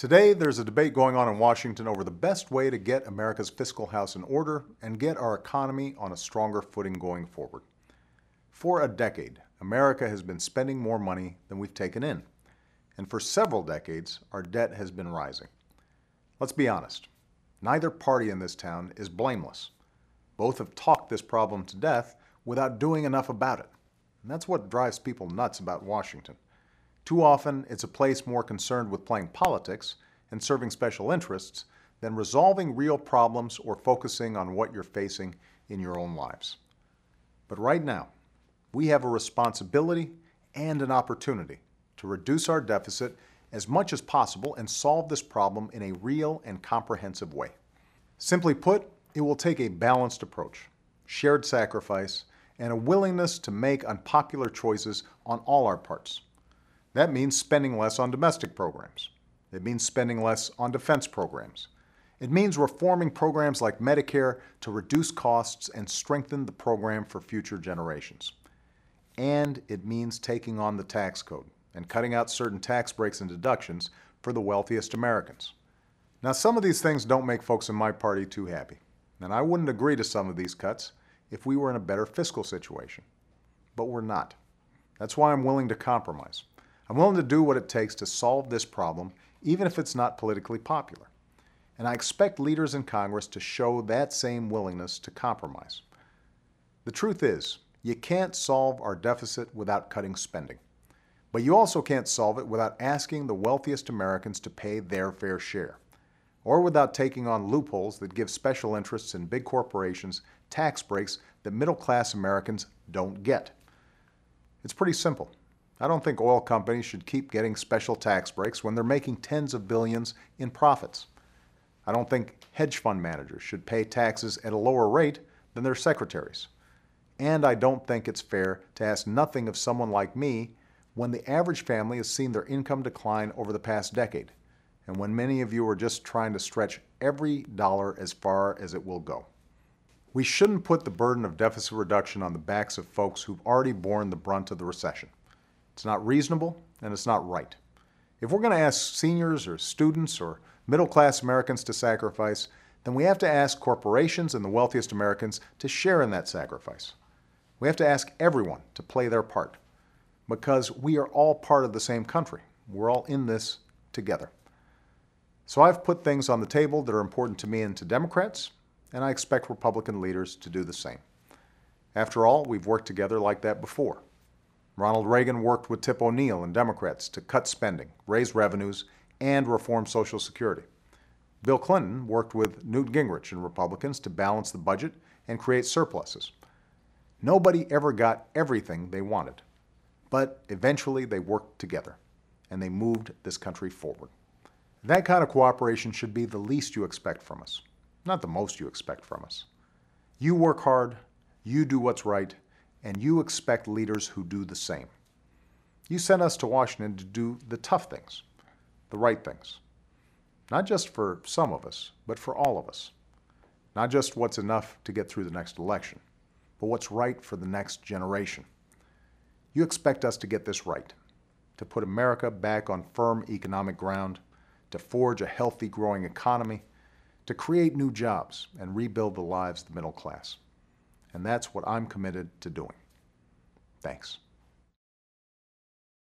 Today, there's a debate going on in Washington over the best way to get America's fiscal house in order and get our economy on a stronger footing going forward. For a decade, America has been spending more money than we've taken in. And for several decades, our debt has been rising. Let's be honest. Neither party in this town is blameless. Both have talked this problem to death without doing enough about it. And that's what drives people nuts about Washington. Too often, it's a place more concerned with playing politics and serving special interests than resolving real problems or focusing on what you're facing in your own lives. But right now, we have a responsibility and an opportunity to reduce our deficit as much as possible and solve this problem in a real and comprehensive way. Simply put, it will take a balanced approach, shared sacrifice, and a willingness to make unpopular choices on all our parts. That means spending less on domestic programs. It means spending less on defense programs. It means reforming programs like Medicare to reduce costs and strengthen the program for future generations. And it means taking on the tax code and cutting out certain tax breaks and deductions for the wealthiest Americans. Now, some of these things don't make folks in my party too happy, and I wouldn't agree to some of these cuts if we were in a better fiscal situation. But we're not. That's why I'm willing to compromise. I'm willing to do what it takes to solve this problem, even if it's not politically popular. And I expect leaders in Congress to show that same willingness to compromise. The truth is, you can't solve our deficit without cutting spending. But you also can't solve it without asking the wealthiest Americans to pay their fair share, or without taking on loopholes that give special interests in big corporations tax breaks that middle-class Americans don't get. It's pretty simple. I don't think oil companies should keep getting special tax breaks when they're making tens of billions in profits. I don't think hedge fund managers should pay taxes at a lower rate than their secretaries. And I don't think it's fair to ask nothing of someone like me when the average family has seen their income decline over the past decade, and when many of you are just trying to stretch every dollar as far as it will go. We shouldn't put the burden of deficit reduction on the backs of folks who've already borne the brunt of the recession. It's not reasonable, and it's not right. If we're going to ask seniors or students or middle-class Americans to sacrifice, then we have to ask corporations and the wealthiest Americans to share in that sacrifice. We have to ask everyone to play their part, because we are all part of the same country. We're all in this together. So I've put things on the table that are important to me and to Democrats, and I expect Republican leaders to do the same. After all, we've worked together like that before. Ronald Reagan worked with Tip O'Neill and Democrats to cut spending, raise revenues, and reform Social Security. Bill Clinton worked with Newt Gingrich and Republicans to balance the budget and create surpluses. Nobody ever got everything they wanted, but eventually they worked together, and they moved this country forward. That kind of cooperation should be the least you expect from us, not the most you expect from us. You work hard, you do what's right, and you expect leaders who do the same. You sent us to Washington to do the tough things, the right things. Not just for some of us, but for all of us. Not just what's enough to get through the next election, but what's right for the next generation. You expect us to get this right, to put America back on firm economic ground, to forge a healthy, growing economy, to create new jobs and rebuild the lives of the middle class. And that's what I'm committed to doing. Thanks.